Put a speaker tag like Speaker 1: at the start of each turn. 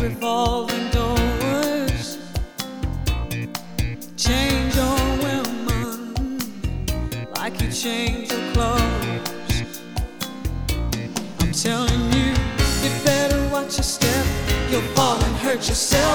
Speaker 1: revolving doors. Change your women like you change your clothes. I'm telling you, you better watch your step. You'll fall and hurt yourself.